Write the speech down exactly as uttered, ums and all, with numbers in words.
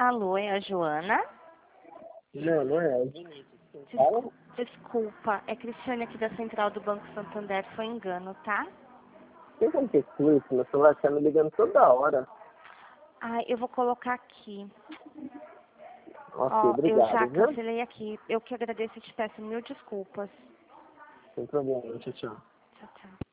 Alô, é a Joana? Não, não é. Desculpa, desculpa, é Cristiane aqui da Central do Banco Santander, foi engano, tá? Tem como ter isso? Meu celular tá me ligando toda hora. Ah, eu vou colocar aqui. Ok, Ó, eu já obrigado, viu? cancelei aqui. Eu que agradeço e te peço mil desculpas. Sem problema, tchau, tchau. Tchau, tchau.